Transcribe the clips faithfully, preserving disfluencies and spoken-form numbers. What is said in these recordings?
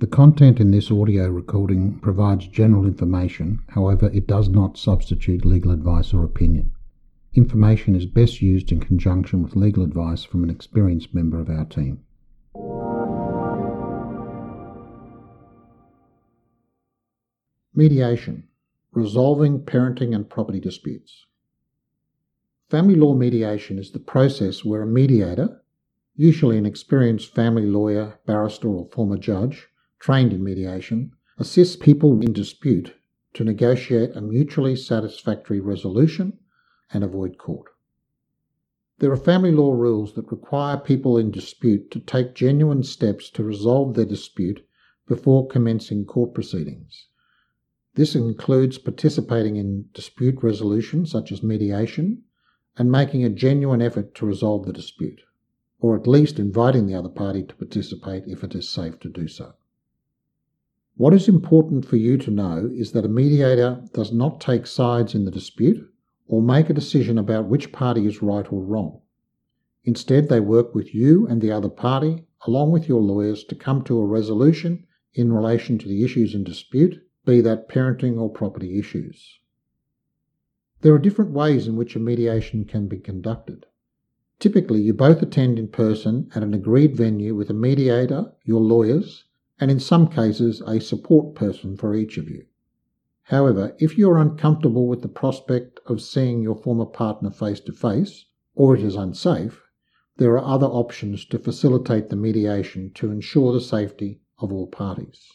The content in this audio recording provides general information, however, it does not substitute legal advice or opinion. Information is best used in conjunction with legal advice from an experienced member of our team. Mediation: resolving parenting and property disputes. Family law mediation is the process where a mediator, usually an experienced family lawyer, barrister or former judge, trained in mediation, assists people in dispute to negotiate a mutually satisfactory resolution and avoid court. There are family law rules that require people in dispute to take genuine steps to resolve their dispute before commencing court proceedings. This includes participating in dispute resolution, such as mediation, and making a genuine effort to resolve the dispute, or at least inviting the other party to participate if it is safe to do so. What is important for you to know is that a mediator does not take sides in the dispute or make a decision about which party is right or wrong. Instead, they work with you and the other party, along with your lawyers, to come to a resolution in relation to the issues in dispute, be that parenting or property issues. There are different ways in which a mediation can be conducted. Typically, you both attend in person at an agreed venue with a mediator, your lawyers, and in some cases a support person for each of you. However, if you are uncomfortable with the prospect of seeing your former partner face to face, or it is unsafe, there are other options to facilitate the mediation to ensure the safety of all parties.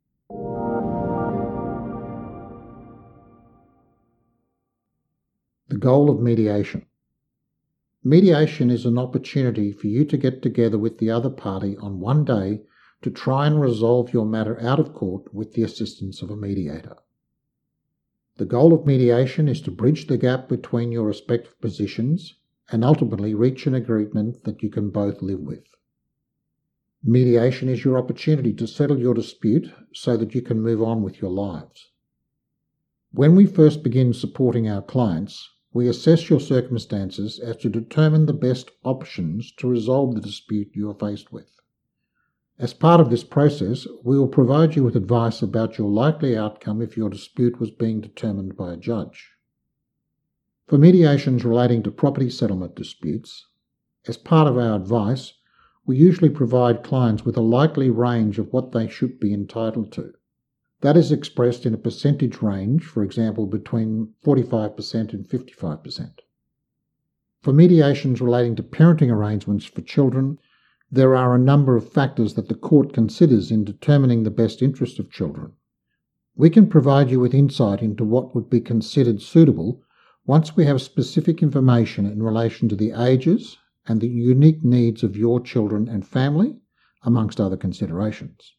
The goal of mediation. Mediation is an opportunity for you to get together with the other party on one day to try and resolve your matter out of court with the assistance of a mediator. The goal of mediation is to bridge the gap between your respective positions and ultimately reach an agreement that you can both live with. Mediation is your opportunity to settle your dispute so that you can move on with your lives. When we first begin supporting our clients, we assess your circumstances as to determine the best options to resolve the dispute you are faced with. As part of this process, we will provide you with advice about your likely outcome if your dispute was being determined by a judge. For mediations relating to property settlement disputes, as part of our advice, we usually provide clients with a likely range of what they should be entitled to. That is expressed in a percentage range, for example, between forty-five percent and fifty-five percent. For mediations relating to parenting arrangements for children, there are a number of factors that the court considers in determining the best interest of children. We can provide you with insight into what would be considered suitable once we have specific information in relation to the ages and the unique needs of your children and family, amongst other considerations.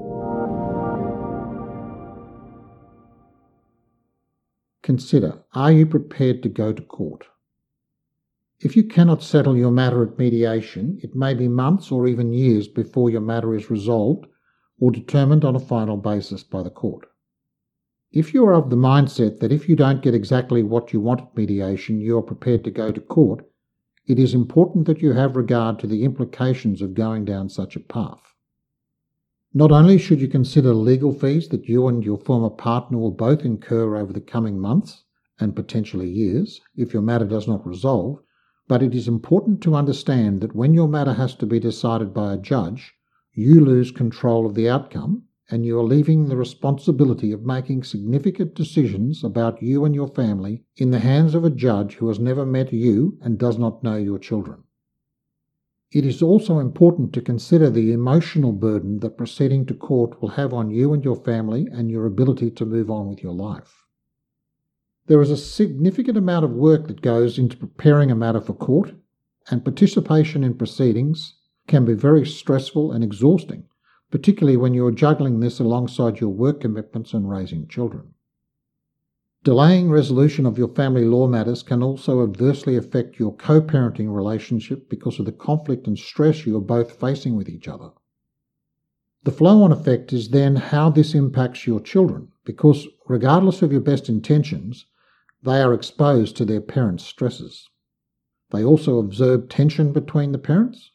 Consider, are you prepared to go to court? If you cannot settle your matter at mediation, it may be months or even years before your matter is resolved or determined on a final basis by the court. If you are of the mindset that if you don't get exactly what you want at mediation, you are prepared to go to court, it is important that you have regard to the implications of going down such a path. Not only should you consider legal fees that you and your former partner will both incur over the coming months and potentially years if your matter does not resolve, but it is important to understand that when your matter has to be decided by a judge, you lose control of the outcome and you are leaving the responsibility of making significant decisions about you and your family in the hands of a judge who has never met you and does not know your children. It is also important to consider the emotional burden that proceeding to court will have on you and your family and your ability to move on with your life. There is a significant amount of work that goes into preparing a matter for court, and participation in proceedings can be very stressful and exhausting, particularly when you are juggling this alongside your work commitments and raising children. Delaying resolution of your family law matters can also adversely affect your co-parenting relationship because of the conflict and stress you are both facing with each other. The flow-on effect is then how this impacts your children, because regardless of your best intentions, they are exposed to their parents' stresses. They also observe tension between the parents,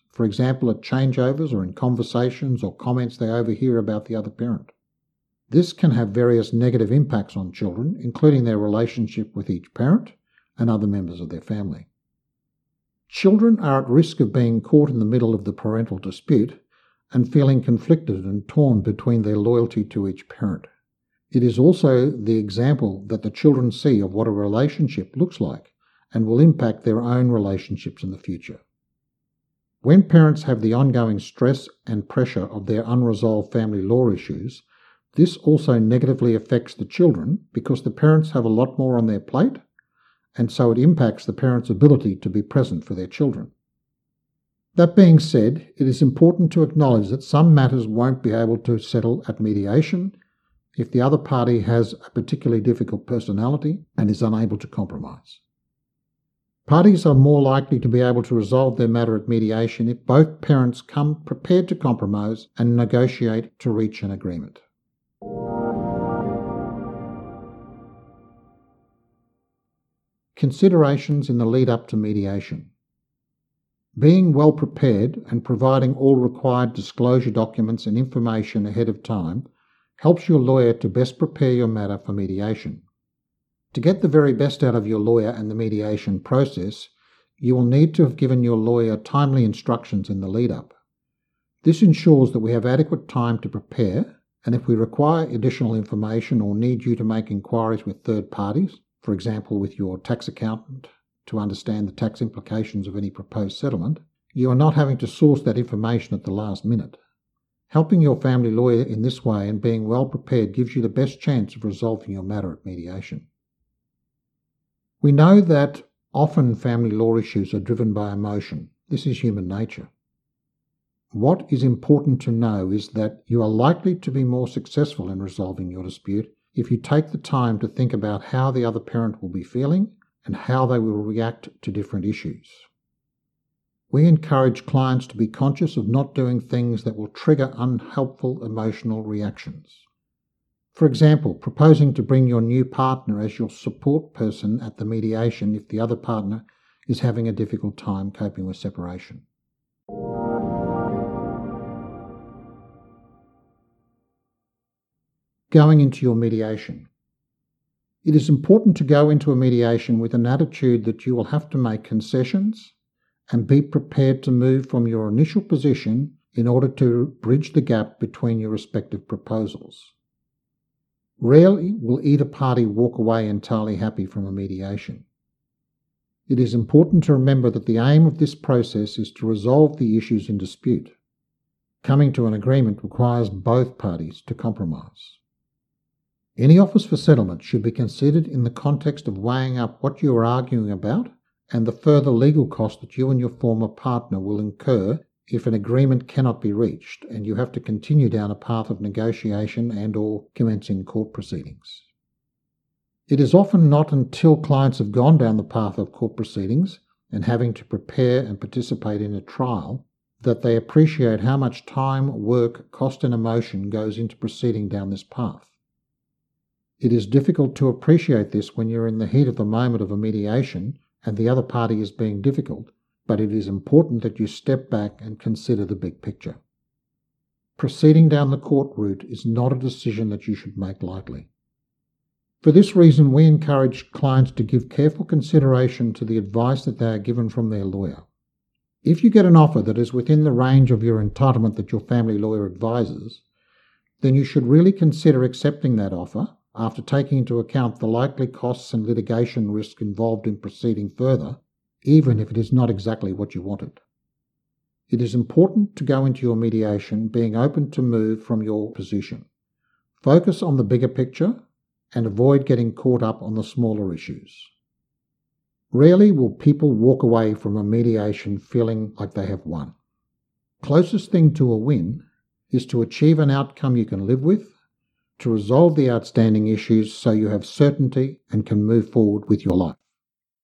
for example at changeovers or in conversations or comments they overhear about the other parent. This can have various negative impacts on children, including their relationship with each parent and other members of their family. Children are at risk of being caught in the middle of the parental dispute and feeling conflicted and torn between their loyalty to each parent. It is also the example that the children see of what a relationship looks like and will impact their own relationships in the future. When parents have the ongoing stress and pressure of their unresolved family law issues, this also negatively affects the children because the parents have a lot more on their plate, and so it impacts the parents' ability to be present for their children. That being said, it is important to acknowledge that some matters won't be able to settle at mediation if the other party has a particularly difficult personality and is unable to compromise. Parties are more likely to be able to resolve their matter at mediation if both parents come prepared to compromise and negotiate to reach an agreement. Considerations in the lead up to mediation. Being well prepared and providing all required disclosure documents and information ahead of time helps your lawyer to best prepare your matter for mediation. To get the very best out of your lawyer and the mediation process, you will need to have given your lawyer timely instructions in the lead up. This ensures that we have adequate time to prepare, and if we require additional information or need you to make inquiries with third parties, for example with your tax accountant, to understand the tax implications of any proposed settlement, you are not having to source that information at the last minute. Helping your family lawyer in this way and being well prepared gives you the best chance of resolving your matter at mediation. We know that often family law issues are driven by emotion. This is human nature. What is important to know is that you are likely to be more successful in resolving your dispute if you take the time to think about how the other parent will be feeling and how they will react to different issues. We encourage clients to be conscious of not doing things that will trigger unhelpful emotional reactions. For example, proposing to bring your new partner as your support person at the mediation if the other partner is having a difficult time coping with separation. Going into your mediation. It is important to go into a mediation with an attitude that you will have to make concessions and be prepared to move from your initial position in order to bridge the gap between your respective proposals. Rarely will either party walk away entirely happy from a mediation. It is important to remember that the aim of this process is to resolve the issues in dispute. Coming to an agreement requires both parties to compromise. Any offers for settlement should be considered in the context of weighing up what you are arguing about and the further legal cost that you and your former partner will incur if an agreement cannot be reached and you have to continue down a path of negotiation and or commencing court proceedings. It is often not until clients have gone down the path of court proceedings and having to prepare and participate in a trial that they appreciate how much time, work, cost and emotion goes into proceeding down this path. It is difficult to appreciate this when you're in the heat of the moment of a mediation and the other party is being difficult, but it is important that you step back and consider the big picture. Proceeding down the court route is not a decision that you should make lightly. For this reason, we encourage clients to give careful consideration to the advice that they are given from their lawyer. If you get an offer that is within the range of your entitlement that your family lawyer advises, then you should really consider accepting that offer after taking into account the likely costs and litigation risk involved in proceeding further, even if it is not exactly what you wanted. It is important to go into your mediation being open to move from your position. Focus on the bigger picture and avoid getting caught up on the smaller issues. Rarely will people walk away from a mediation feeling like they have won. Closest thing to a win is to achieve an outcome you can live with, to resolve the outstanding issues so you have certainty and can move forward with your life.